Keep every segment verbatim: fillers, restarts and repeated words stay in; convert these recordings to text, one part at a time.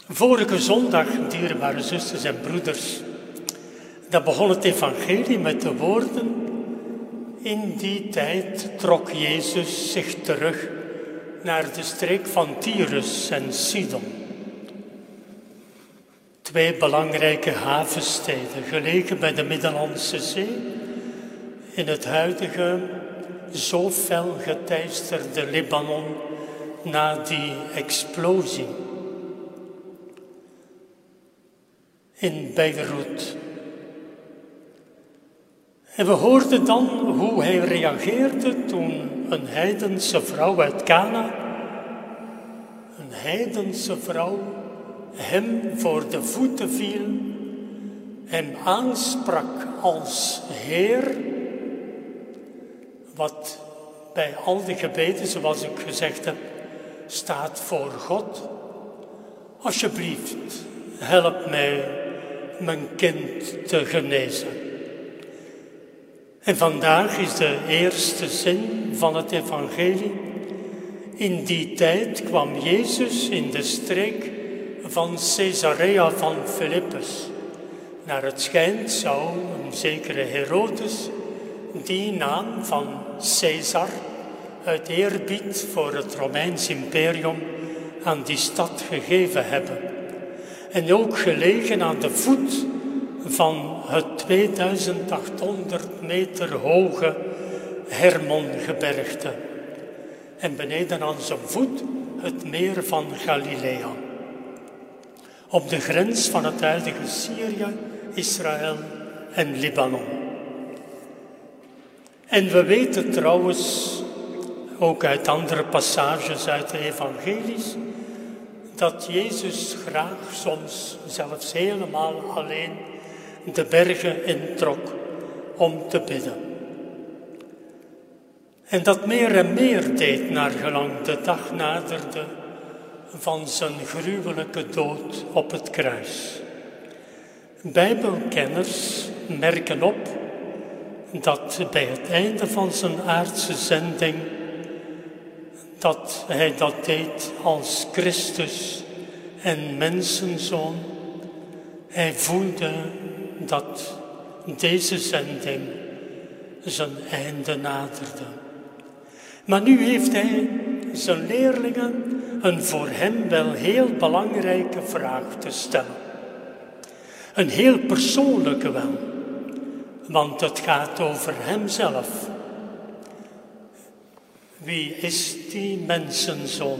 Vorige zondag, dierbare zusters en broeders, dat begon het evangelie met de woorden: in die tijd trok Jezus zich terug naar de streek van Tyrus en Sidon. Twee belangrijke havensteden, gelegen bij de Middellandse Zee, in het huidige, zo fel geteisterde Libanon na die explosie in Beirut. En we hoorden dan hoe hij reageerde toen een heidense vrouw uit Kana, een heidense vrouw, hem voor de voeten viel, hem aansprak als Heer, wat bij al die gebeden, zoals ik gezegd heb, staat voor God. Alsjeblieft, help mij mijn kind te genezen. En vandaag is de eerste zin van het evangelie. In die tijd kwam Jezus in de streek van Caesarea van Philippus. Naar het schijnt zou een zekere Herodes die naam van Caesar uit eerbied voor het Romeins imperium aan die stad gegeven hebben. En ook gelegen aan de voet van het tweeduizend achthonderd meter hoge Hermongebergte. En beneden aan zijn voet het meer van Galilea. Op de grens van het huidige Syrië, Israël en Libanon. En we weten trouwens, ook uit andere passages uit de evangelies, dat Jezus graag soms zelfs helemaal alleen de bergen introk om te bidden. En dat meer en meer deed naar gelang de dag naderde van zijn gruwelijke dood op het kruis. Bijbelkenners merken op dat bij het einde van zijn aardse zending, dat hij dat deed als Christus en mensenzoon. Hij voelde dat deze zending zijn einde naderde. Maar nu heeft hij zijn leerlingen een voor hem wel heel belangrijke vraag te stellen. Een heel persoonlijke wel, want het gaat over hemzelf. Wie is die mensenzoon?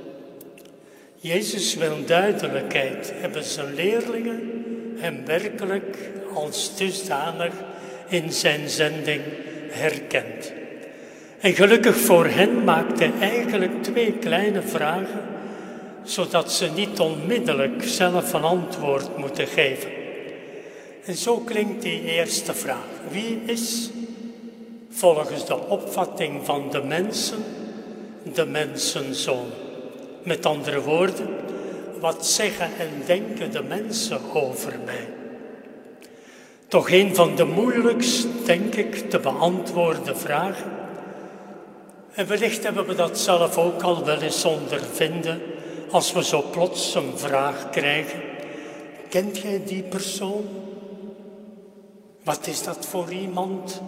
Jezus wil duidelijkheid, hebben zijn leerlingen hem werkelijk als dusdanig in zijn zending herkend. En gelukkig voor hen maakt hij eigenlijk twee kleine vragen, zodat ze niet onmiddellijk zelf een antwoord moeten geven. En zo klinkt die eerste vraag. Wie is, volgens de opvatting van de mensen, de mensenzoon? Met andere woorden, wat zeggen en denken de mensen over mij? Toch een van de moeilijkst, denk ik, te beantwoorden vragen. En wellicht hebben we dat zelf ook al wel eens ondervinden, als we zo plots een vraag krijgen. Kent jij die persoon? Wat is dat voor iemand?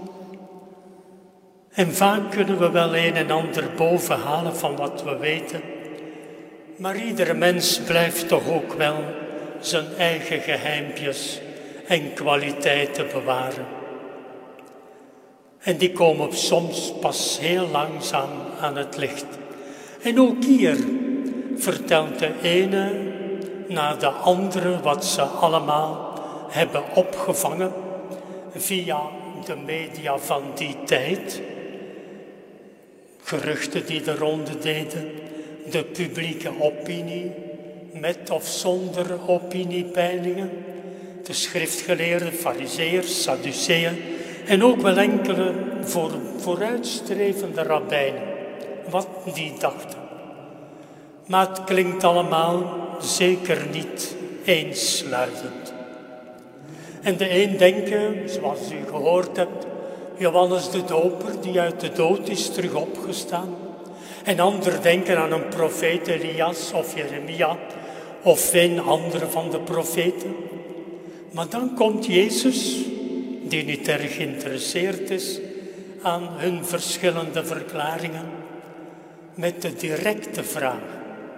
En vaak kunnen we wel een en ander bovenhalen van wat we weten. Maar iedere mens blijft toch ook wel zijn eigen geheimpjes en kwaliteiten bewaren. En die komen soms pas heel langzaam aan het licht. En ook hier vertelt de ene na de andere wat ze allemaal hebben opgevangen via de media van die tijd. Geruchten die de ronde deden, de publieke opinie, met of zonder opiniepeilingen, de schriftgeleerden, farizeeërs, sadduceeën en ook wel enkele voor, vooruitstrevende rabbijnen, wat die dachten. Maar het klinkt allemaal zeker niet eensluidend. En de een denken, zoals u gehoord hebt, Johannes de Doper die uit de dood is terug opgestaan. En anderen denken aan een profeet Elias of Jeremia of een andere van de profeten. Maar dan komt Jezus, die niet erg geïnteresseerd is aan hun verschillende verklaringen, met de directe vraag.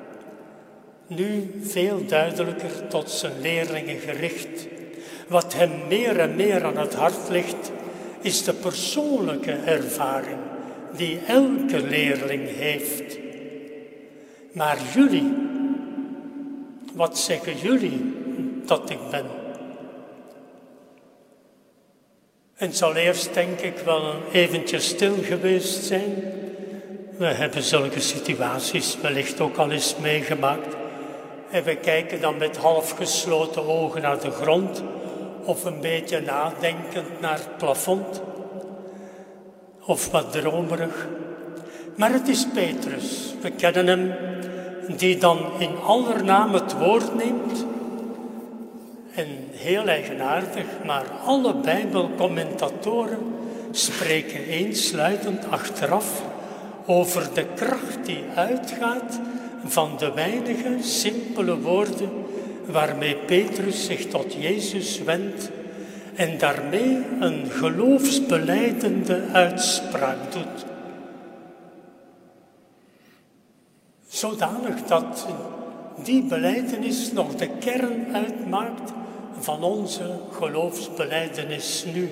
Nu veel duidelijker tot zijn leerlingen gericht. Wat hem meer en meer aan het hart ligt, is de persoonlijke ervaring die elke leerling heeft. Maar jullie, wat zeggen jullie dat ik ben? En zal eerst denk ik wel eventjes stil geweest zijn. We hebben zulke situaties wellicht ook al eens meegemaakt. En we kijken dan met half gesloten ogen naar de grond of een beetje nadenkend naar het plafond. Of wat dromerig. Maar het is Petrus, we kennen hem, die dan in aller naam het woord neemt. En heel eigenaardig, maar alle Bijbelcommentatoren spreken eensluidend achteraf over de kracht die uitgaat van de weinige simpele woorden waarmee Petrus zich tot Jezus wendt en daarmee een geloofsbelijdende uitspraak doet. Zodanig dat die belijdenis nog de kern uitmaakt van onze geloofsbelijdenis nu.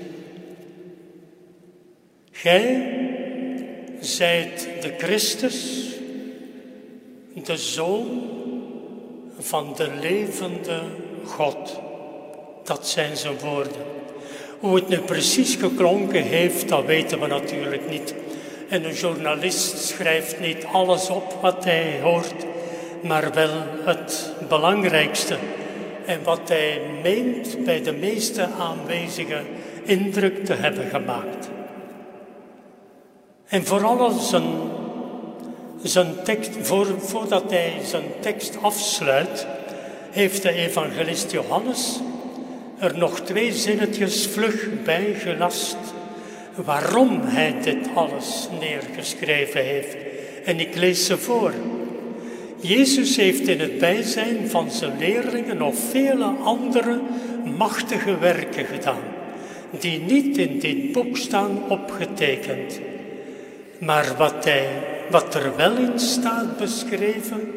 Gij zijt de Christus, de Zoon van de levende God. Dat zijn zijn woorden. Hoe het nu precies geklonken heeft, dat weten we natuurlijk niet. En een journalist schrijft niet alles op wat hij hoort, maar wel het belangrijkste. En wat hij meent bij de meeste aanwezigen indruk te hebben gemaakt. En vooral zijn, zijn tekst, voor, voordat hij zijn tekst afsluit, heeft de evangelist Johannes er nog twee zinnetjes vlug bij gelast waarom hij dit alles neergeschreven heeft. En ik lees ze voor. Jezus heeft in het bijzijn van zijn leerlingen nog vele andere machtige werken gedaan, die niet in dit boek staan opgetekend. Maar wat, hij, wat er wel in staat beschreven,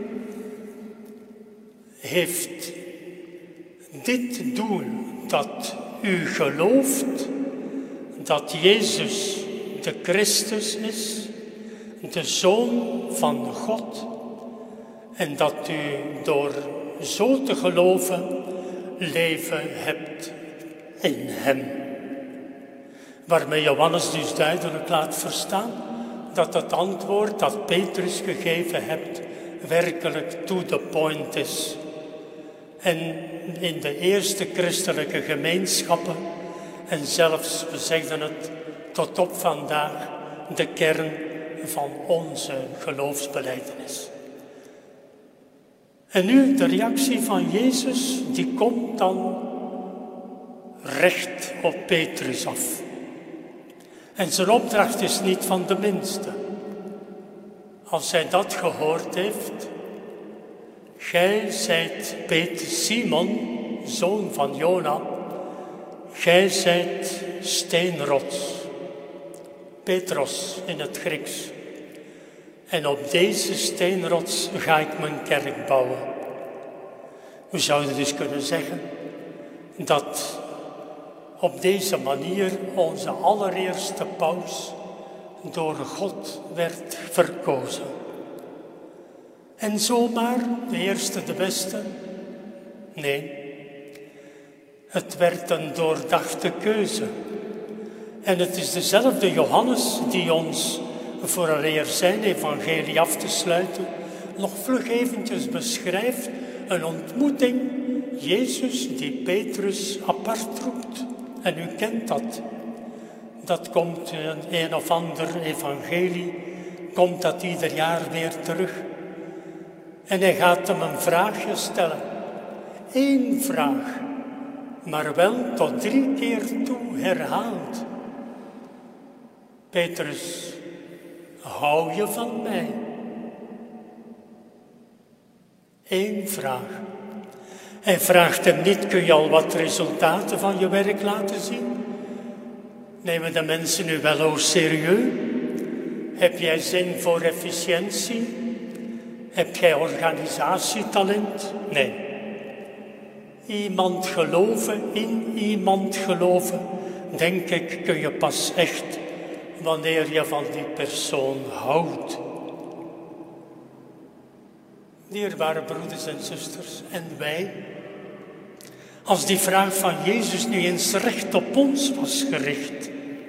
heeft dit doel, dat u gelooft dat Jezus de Christus is, de Zoon van God, en dat u door zo te geloven leven hebt in hem. Waarmee Johannes dus duidelijk laat verstaan dat het antwoord dat Petrus gegeven hebt werkelijk to the point is. En in de eerste christelijke gemeenschappen, en zelfs, we zeggen het, tot op vandaag, de kern van onze geloofsbelijdenis. En nu de reactie van Jezus, die komt dan recht op Petrus af. En zijn opdracht is niet van de minste. Als hij dat gehoord heeft, gij zijt Peter Simon, zoon van Jona, gij zijt steenrots, Petros in het Grieks. En op deze steenrots ga ik mijn kerk bouwen. We zouden dus kunnen zeggen dat op deze manier onze allereerste paus door God werd verkozen. En zomaar de eerste, de beste? Nee, het werd een doordachte keuze. En het is dezelfde Johannes die ons, vooraleer zijn evangelie af te sluiten, nog vlug eventjes beschrijft een ontmoeting, Jezus die Petrus apart roept. En u kent dat. Dat komt in een of ander evangelie, komt dat ieder jaar weer terug. En hij gaat hem een vraagje stellen. Eén vraag, maar wel tot drie keer toe herhaald. Petrus, hou je van mij? Eén vraag, Hij vraagt hem niet, kun je al wat resultaten van je werk laten zien? Nemen de mensen nu wel au serieus? Heb jij zin voor efficiëntie? Heb jij organisatietalent? Nee. Iemand geloven, in iemand geloven, denk ik, kun je pas echt wanneer je van die persoon houdt. Dierbare broeders en zusters, en wij, als die vraag van Jezus nu eens recht op ons was gericht.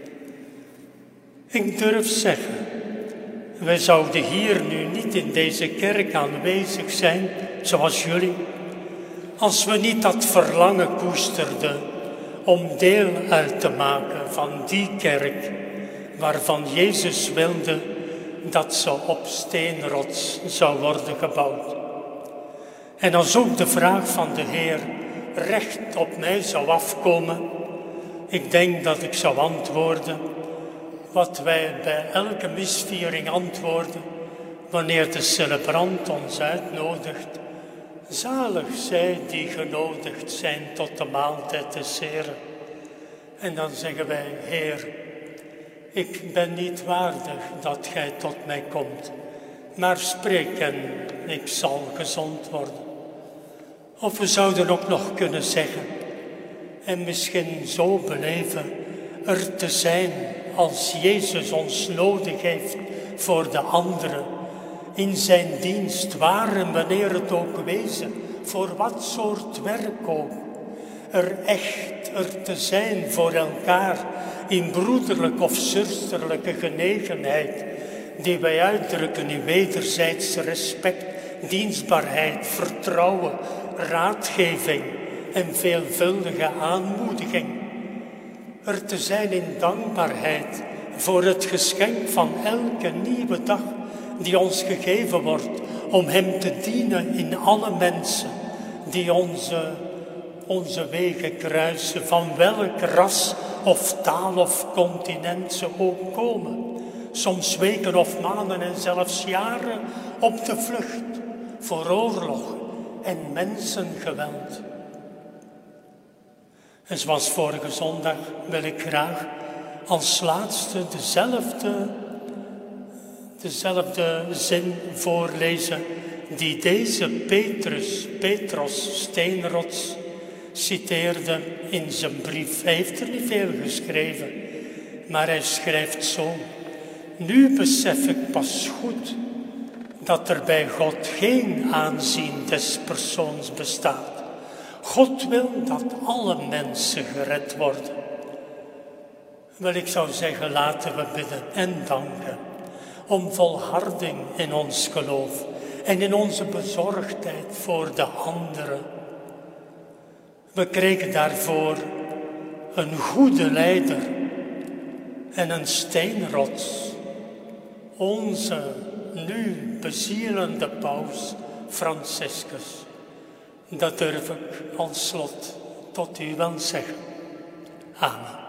Ik durf zeggen, wij zouden hier nu niet in deze kerk aanwezig zijn, zoals jullie, als we niet dat verlangen koesterden om deel uit te maken van die kerk waarvan Jezus wilde dat ze op steenrots zou worden gebouwd. En als ook de vraag van de Heer recht op mij zou afkomen, ik denk dat ik zou antwoorden wat wij bij elke misviering antwoorden wanneer de celebrant ons uitnodigt. Zalig zij die genodigd zijn tot de maaltijd des Heren. En dan zeggen wij, Heer, ik ben niet waardig dat gij tot mij komt, maar spreek en ik zal gezond worden. Of we zouden ook nog kunnen zeggen, en misschien zo beleven, er te zijn als Jezus ons nodig heeft voor de anderen, in zijn dienst, waar en wanneer het ook wezen, voor wat soort werk ook. Er echt er te zijn voor elkaar in broederlijke of zusterlijke genegenheid, die wij uitdrukken in wederzijds respect, dienstbaarheid, vertrouwen, raadgeving en veelvuldige aanmoediging. Er te zijn in dankbaarheid voor het geschenk van elke nieuwe dag die ons gegeven wordt om hem te dienen in alle mensen die onze, onze wegen kruisen, van welk ras of taal of continent ze ook komen. Soms weken of maanden en zelfs jaren op de vlucht voor oorlog en mensengeweld. En zoals vorige zondag wil ik graag als laatste dezelfde, dezelfde zin voorlezen die deze Petrus, Petros Steenrots citeerde in zijn brief. Hij heeft er niet veel geschreven, maar hij schrijft zo. Nu besef ik pas goed dat er bij God geen aanzien des persoons bestaat. God wil dat alle mensen gered worden. Wel, ik zou zeggen, laten we bidden en danken om volharding in ons geloof en in onze bezorgdheid voor de anderen. We kregen daarvoor een goede leider en een steenrots, onze nu bezielende paus Franciscus. Dat durf ik als slot tot u wel zeggen. Amen.